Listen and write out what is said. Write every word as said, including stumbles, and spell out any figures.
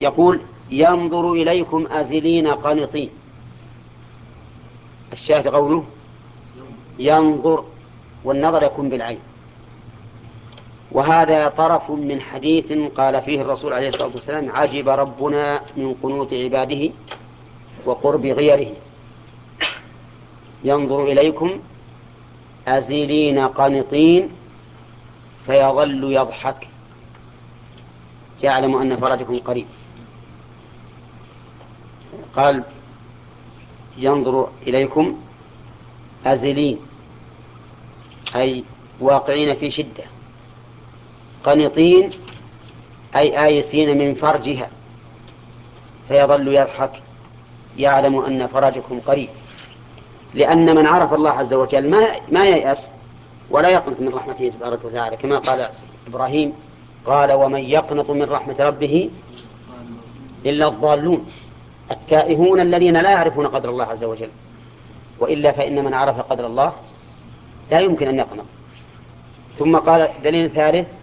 يقول ينظر إليكم أزلين قانطين. الشاهد قوله ينظر، والنظر يكون بالعين. وهذا طرف من حديث قال فيه الرسول عليه الصلاة والسلام: عجب ربنا من قنوط عباده وقرب غيره. ينظر إليكم أزلين قانطين فيظل يضحك يعلم أن فرجكم قريب. قال ينظر إليكم أزلين أي واقعين في شدة، قنطين أي آيسين من فرجها، فيظل يضحك يعلم أن فرجكم قريب. لأن من عرف الله عز وجل ما ما ييأس ولا يقنط من رحمته تبارك وتعالى، كما قال إبراهيم: قال ومن يقنط من رحمة ربه إلا الضالون، التائهون الذين لا يعرفون قدر الله عز وجل. وإلا فإن من عرف قدر الله لا يمكن أن يقنط. ثم قال دليل ثالث: